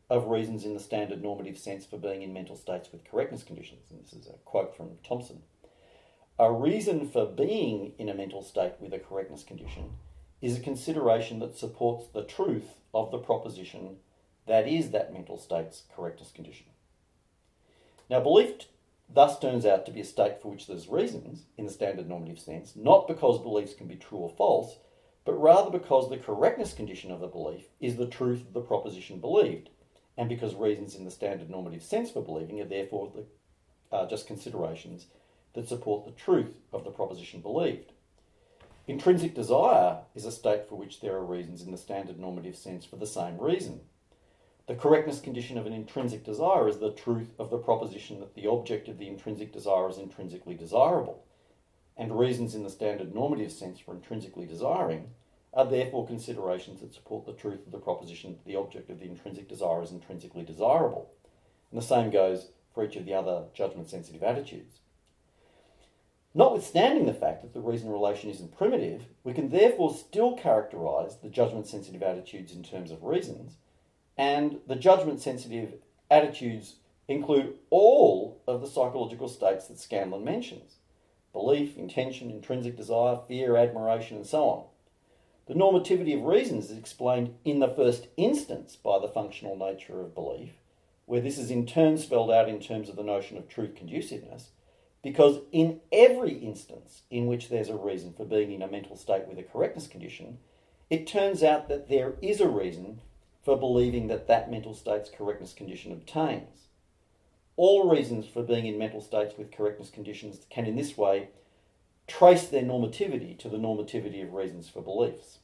of reasons in the standard normative sense for being in mental states with correctness conditions. And this is a quote from Thompson. A reason for being in a mental state with a correctness condition is a consideration that supports the truth of the proposition that is that mental state's correctness condition. Now, belief thus turns out to be a state for which there's reasons in the standard normative sense, not because beliefs can be true or false, but rather because the correctness condition of the belief is the truth of the proposition believed, and because reasons in the standard normative sense for believing are therefore the, uh, just considerations that support the truth of the proposition believed. Intrinsic desire is a state for which there are reasons in the standard normative sense for the same reason. The correctness condition of an intrinsic desire is the truth of the proposition that the object of the intrinsic desire is intrinsically desirable, and reasons in the standard normative sense for intrinsically desiring are therefore considerations that support the truth of the proposition that the object of the intrinsic desire is intrinsically desirable. And the same goes for each of the other judgment-sensitive attitudes. Notwithstanding the fact that the reason relation isn't primitive, we can therefore still characterise the judgment-sensitive attitudes in terms of reasons, and the judgment-sensitive attitudes include all of the psychological states that Scanlon mentions: belief, intention, intrinsic desire, fear, admiration, and so on. The normativity of reasons is explained in the first instance by the functional nature of belief, where this is in turn spelled out in terms of the notion of truth conduciveness, because in every instance in which there's a reason for being in a mental state with a correctness condition, it turns out that there is a reason for believing that that mental state's correctness condition obtains. All reasons for being in mental states with correctness conditions can in this way trace their normativity to the normativity of reasons for beliefs.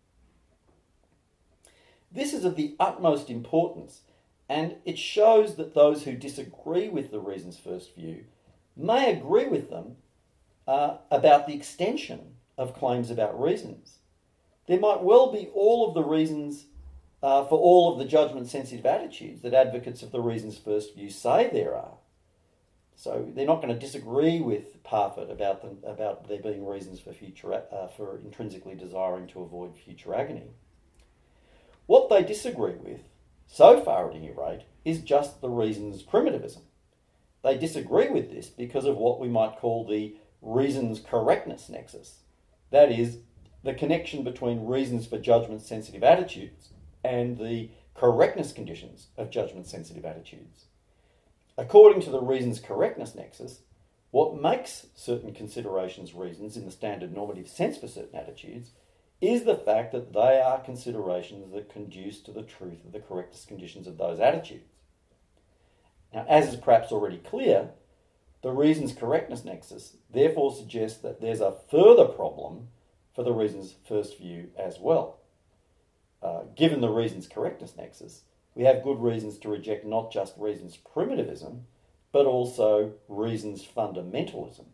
This is of the utmost importance, and it shows that those who disagree with the reasons first view may agree with them uh, about the extension of claims about reasons. There might well be all of the reasons uh, for all of the judgment-sensitive attitudes that advocates of the reasons first view say there are. So they're not going to disagree with Parfit about them, about there being reasons for future uh, for intrinsically desiring to avoid future agony. What they disagree with, so far at any rate, is just the reasons primitivism. They disagree with this because of what we might call the reasons correctness nexus. That is, the connection between reasons for judgment-sensitive attitudes and the correctness conditions of judgment-sensitive attitudes. According to the reasons correctness nexus, what makes certain considerations reasons in the standard normative sense for certain attitudes is the fact that they are considerations that conduce to the truth of the correctness conditions of those attitudes. Now, as is perhaps already clear, the reasons correctness nexus therefore suggests that there's a further problem for the reasons first view as well. Uh, given the reasons correctness nexus, we have good reasons to reject not just reasons primitivism, but also reasons fundamentalism.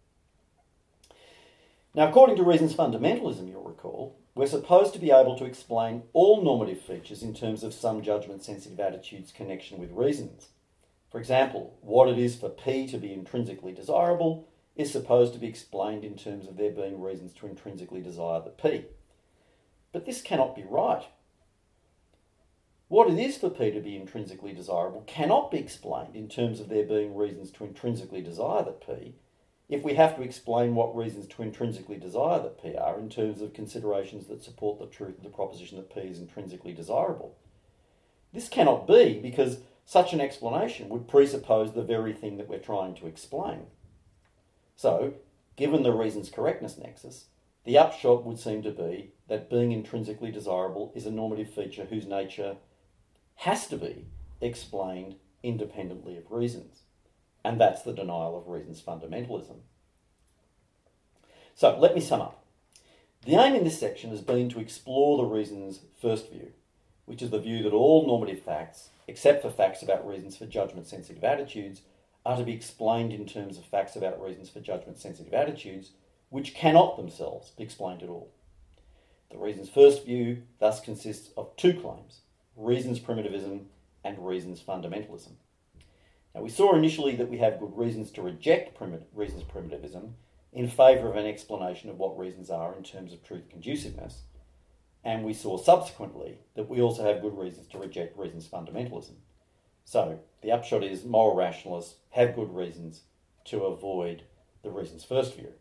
Now, according to reasons fundamentalism, you'll recall, we're supposed to be able to explain all normative features in terms of some judgment-sensitive attitudes' connection with reasons. For example, what it is for P to be intrinsically desirable is supposed to be explained in terms of there being reasons to intrinsically desire the P. But this cannot be right. What it is for P to be intrinsically desirable cannot be explained in terms of there being reasons to intrinsically desire that P, if we have to explain what reasons to intrinsically desire that P are in terms of considerations that support the truth of the proposition that P is intrinsically desirable. This cannot be because such an explanation would presuppose the very thing that we're trying to explain. So, given the reasons correctness nexus, the upshot would seem to be that being intrinsically desirable is a normative feature whose nature has to be explained independently of reasons. And that's the denial of reasons fundamentalism. So, let me sum up. The aim in this section has been to explore the reasons first view, which is the view that all normative facts, except for facts about reasons for judgment-sensitive attitudes, are to be explained in terms of facts about reasons for judgment-sensitive attitudes, which cannot themselves be explained at all. The reasons first view thus consists of two claims: reasons primitivism and reasons fundamentalism. Now, we saw initially that we have good reasons to reject primit- reasons primitivism in favour of an explanation of what reasons are in terms of truth conduciveness. and we saw subsequently that we also have good reasons to reject reason's fundamentalism. So the upshot is moral rationalists have good reasons to avoid the reason's first view.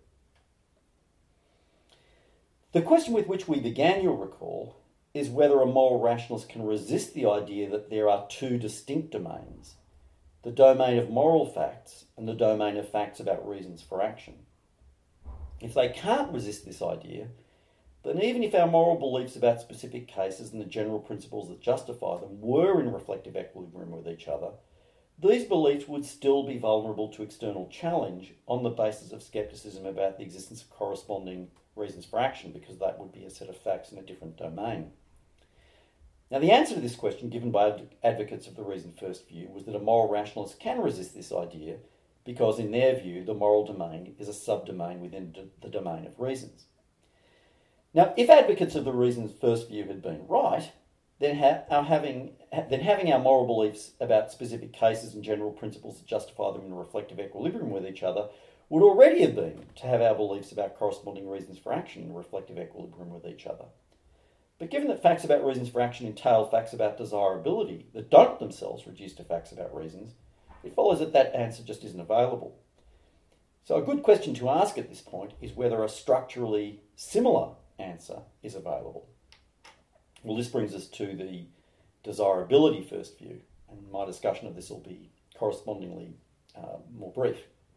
The question with which we began, you'll recall, is whether a moral rationalist can resist the idea that there are two distinct domains, the domain of moral facts and the domain of facts about reasons for action. If they can't resist this idea, then even if our moral beliefs about specific cases and the general principles that justify them were in reflective equilibrium with each other, these beliefs would still be vulnerable to external challenge on the basis of scepticism about the existence of corresponding reasons for action, because that would be a set of facts in a different domain. Now, the answer to this question given by advocates of the reason first view was that a moral rationalist can resist this idea because, in their view, the moral domain is a subdomain within the domain of reasons. Now, if advocates of the reason's first view had been right, then, ha- our having, then having our moral beliefs about specific cases and general principles that justify them in reflective equilibrium with each other would already have been to have our beliefs about corresponding reasons for action in reflective equilibrium with each other. But given that facts about reasons for action entail facts about desirability that don't themselves reduce to facts about reasons, it follows that that answer just isn't available. So a good question to ask at this point is whether a structurally similar answer is available. Well, this brings us to the desirability first view, and my discussion of this will be correspondingly uh, more brief.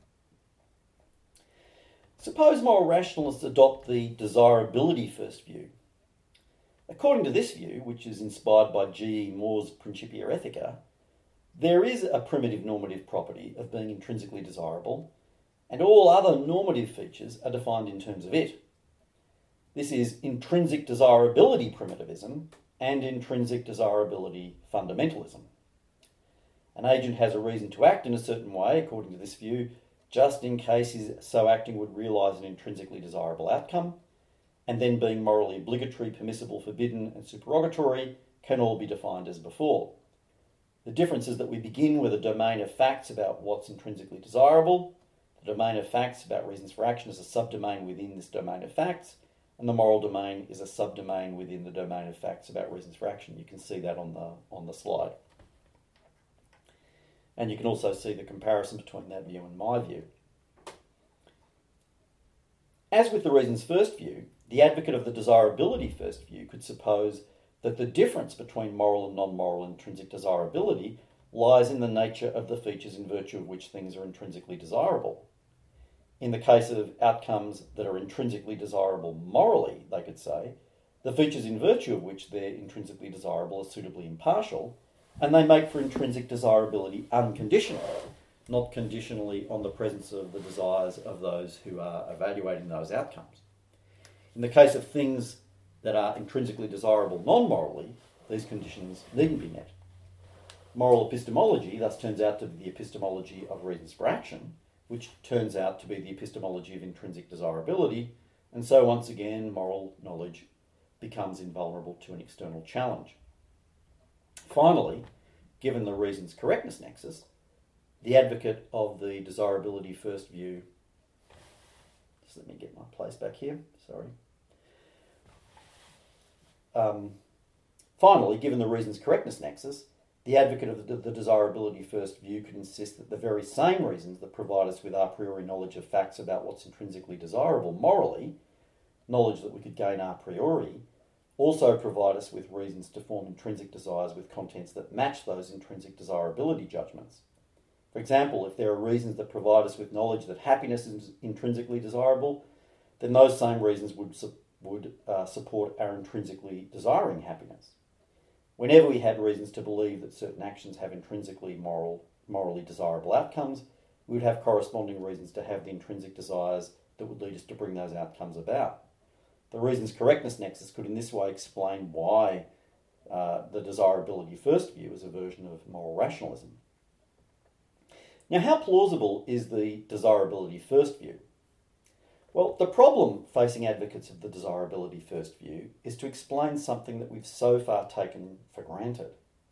Suppose moral rationalists adopt the desirability first view. According to this view, which is inspired by G E Moore's Principia Ethica, there is a primitive normative property of being intrinsically desirable, and all other normative features are defined in terms of it. This is intrinsic desirability primitivism and intrinsic desirability fundamentalism. An agent has a reason to act in a certain way, according to this view, just in case his so acting would realise an intrinsically desirable outcome, and then being morally obligatory, permissible, forbidden, and supererogatory can all be defined as before. The difference is that we begin with a domain of facts about what's intrinsically desirable, the domain of facts about reasons for action is a subdomain within this domain of facts, and the moral domain is a subdomain within the domain of facts about reasons for action. You can see that on the, on the slide. And you can also see the comparison between that view and my view. As with the reasons first view, the advocate of the desirability first view could suppose that the difference between moral and non-moral intrinsic desirability lies in the nature of the features in virtue of which things are intrinsically desirable. In the case of outcomes that are intrinsically desirable morally, they could say, the features in virtue of which they're intrinsically desirable are suitably impartial, and they make for intrinsic desirability unconditional, not conditionally on the presence of the desires of those who are evaluating those outcomes. In the case of things that are intrinsically desirable non-morally, these conditions needn't be met. Moral epistemology thus turns out to be the epistemology of reasons for action, which turns out to be the epistemology of intrinsic desirability, and so once again moral knowledge becomes invulnerable to an external challenge. Finally, given the reasons correctness nexus, the advocate of the desirability first view, just let me get my place back here, sorry. Um, finally, given the reasons correctness nexus, the advocate of the, the desirability first view can insist that the very same reasons that provide us with a priori knowledge of facts about what's intrinsically desirable morally, knowledge that we could gain a priori, also provide us with reasons to form intrinsic desires with contents that match those intrinsic desirability judgments. For example, if there are reasons that provide us with knowledge that happiness is intrinsically desirable, then those same reasons would, su- would uh, support our intrinsically desiring happiness. Whenever we had reasons to believe that certain actions have intrinsically moral, morally desirable outcomes, we would have corresponding reasons to have the intrinsic desires that would lead us to bring those outcomes about. The reasons correctness nexus could in this way explain why uh, the desirability first view is a version of moral rationalism. Now, how plausible is the desirability first view? Well, the problem facing advocates of the desirability first view is to explain something that we've so far taken for granted.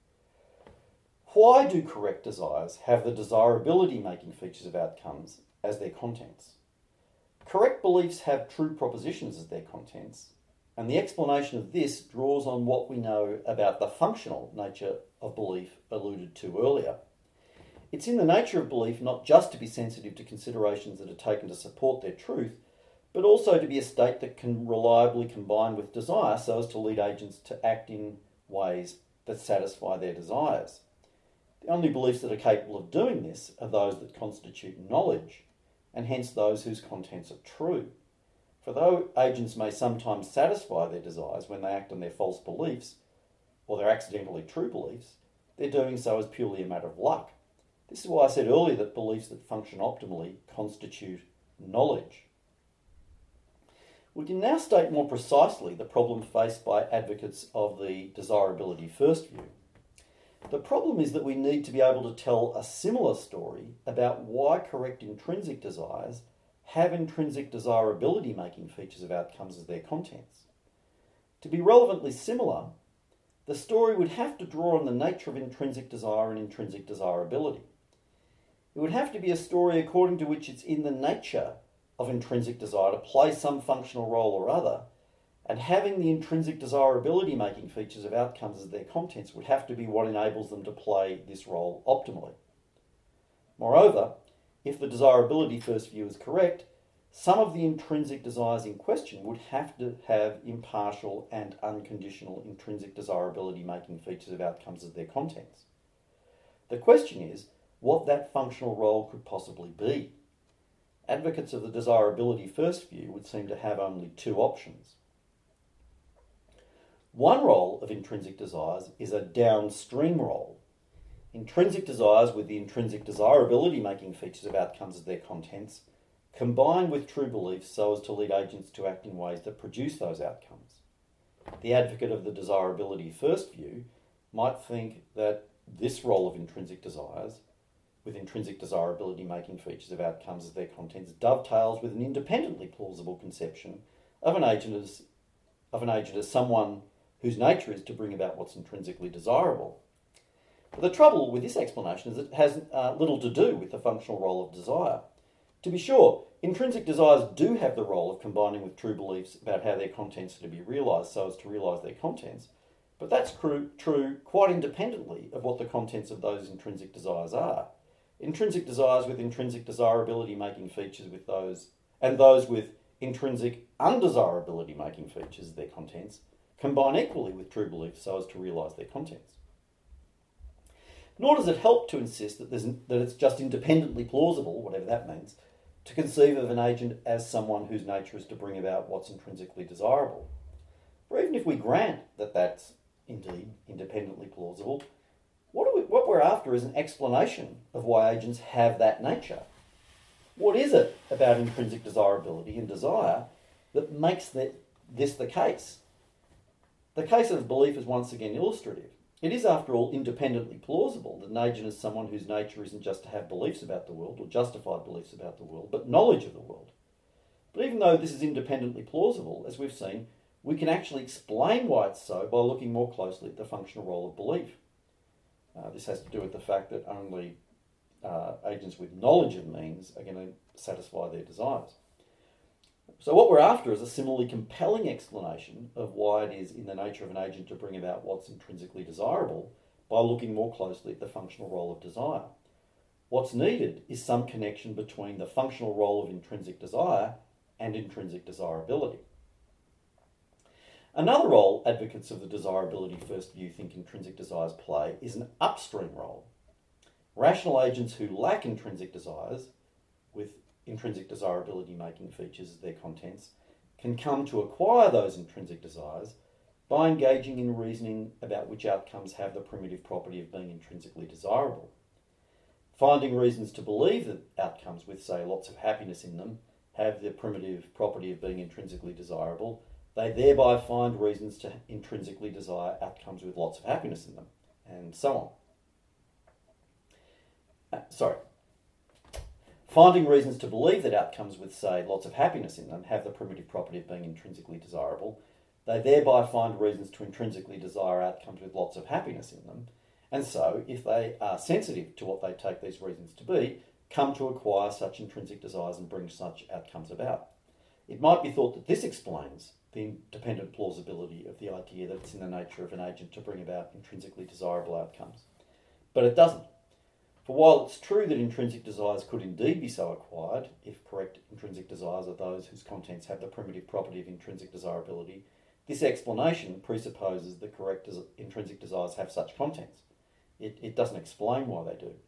Why do correct desires have the desirability-making features of outcomes as their contents? Correct beliefs have true propositions as their contents, And the explanation of this draws on what we know about the functional nature of belief alluded to earlier. It's in the nature of belief not just to be sensitive to considerations that are taken to support their truth, but also to be a state that can reliably combine with desire so as to lead agents to act in ways that satisfy their desires. The only beliefs that are capable of doing this are those that constitute knowledge, and hence those whose contents are true. For though agents may sometimes satisfy their desires when they act on their false beliefs, or their accidentally true beliefs, their doing so is purely a matter of luck. This is why I said earlier that beliefs that function optimally constitute knowledge. We can now state more precisely the problem faced by advocates of the desirability first view. The problem is that we need to be able to tell a similar story about why correct intrinsic desires have intrinsic desirability making features of outcomes as their contents. To be relevantly similar, the story would have to draw on the nature of intrinsic desire and intrinsic desirability. It would have to be a story according to which it's in the nature of intrinsic desire to play some functional role or other, and having the intrinsic desirability making features of outcomes as their contents would have to be what enables them to play this role optimally. Moreover, if the desirability first view is correct, some of the intrinsic desires in question would have to have impartial and unconditional intrinsic desirability making features of outcomes as their contents. The question is what that functional role could possibly be. Advocates of the desirability first view would seem to have only two options. One role of intrinsic desires is a downstream role. Intrinsic desires with the intrinsic desirability making features of outcomes as their contents combine with true beliefs so as to lead agents to act in ways that produce those outcomes. The advocate of the desirability first view might think that this role of intrinsic desires with intrinsic desirability making features of outcomes as their contents dovetails with an independently plausible conception of an agent as, of an agent as someone whose nature is to bring about what's intrinsically desirable. But the trouble with this explanation is it has uh, little to do with the functional role of desire. To be sure, intrinsic desires do have the role of combining with true beliefs about how their contents are to be realised so as to realise their contents, but that's true, true quite independently of what the contents of those intrinsic desires are. Intrinsic desires with intrinsic desirability making features with those, and those with intrinsic undesirability making features of their contents, combine equally with true beliefs so as to realise their contents. Nor does it help to insist that, there's, that it's just independently plausible, whatever that means, to conceive of an agent as someone whose nature is to bring about what's intrinsically desirable. For even if we grant that that's indeed independently plausible, what, are we, what we're after is an explanation of why agents have that nature. What is it about intrinsic desirability and desire that makes the, this the case? The case of belief is once again illustrative. It is, after all, independently plausible that an agent is someone whose nature isn't just to have beliefs about the world or justified beliefs about the world, but knowledge of the world. But even though this is independently plausible, as we've seen, we can actually explain why it's so by looking more closely at the functional role of belief. Uh, this has to do with the fact that only uh, agents with knowledge of means are going to satisfy their desires. So what we're after is a similarly compelling explanation of why it is in the nature of an agent to bring about what's intrinsically desirable by looking more closely at the functional role of desire. What's needed is some connection between the functional role of intrinsic desire and intrinsic desirability. Another role advocates of the desirability first view think intrinsic desires play is an upstream role. Rational agents who lack intrinsic desires, with intrinsic desirability making features as their contents, can come to acquire those intrinsic desires by engaging in reasoning about which outcomes have the primitive property of being intrinsically desirable. Finding reasons to believe that outcomes with, say, lots of happiness in them have the primitive property of being intrinsically desirable, they thereby find reasons to intrinsically desire outcomes with lots of happiness in them, and so on. Uh, sorry. Finding reasons to believe that outcomes with, say, lots of happiness in them have the primitive property of being intrinsically desirable, they thereby find reasons to intrinsically desire outcomes with lots of happiness in them, and so, if they are sensitive to what they take these reasons to be, come to acquire such intrinsic desires and bring such outcomes about. It might be thought that this explains the dependent plausibility of the idea that it's in the nature of an agent to bring about intrinsically desirable outcomes. But it doesn't. For while it's true that intrinsic desires could indeed be so acquired, if correct intrinsic desires are those whose contents have the primitive property of intrinsic desirability, this explanation presupposes that correct des- intrinsic desires have such contents. It, it doesn't explain why they do.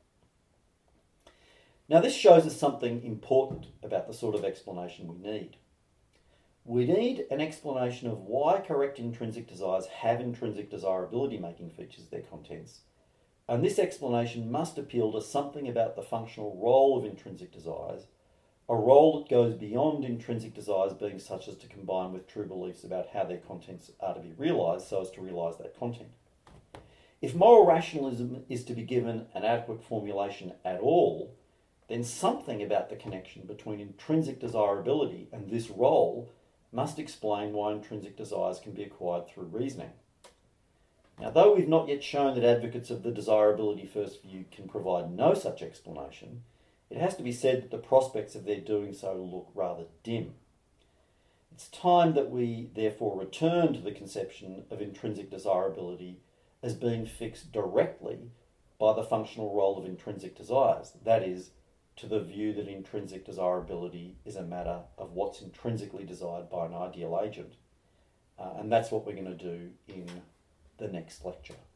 Now this shows us something important about the sort of explanation we need. We need an explanation of why correct intrinsic desires have intrinsic desirability making features of their contents. And this explanation must appeal to something about the functional role of intrinsic desires, a role that goes beyond intrinsic desires being such as to combine with true beliefs about how their contents are to be realised so as to realise that content. If moral rationalism is to be given an adequate formulation at all, then something about the connection between intrinsic desirability and this role must explain why intrinsic desires can be acquired through reasoning. Now, though we've not yet shown that advocates of the desirability first view can provide no such explanation, it has to be said that the prospects of their doing so look rather dim. It's time that we therefore return to the conception of intrinsic desirability as being fixed directly by the functional role of intrinsic desires, that is, to the view that intrinsic desirability is a matter of what's intrinsically desired by an ideal agent. Uh, and that's what we're going to do in the next lecture.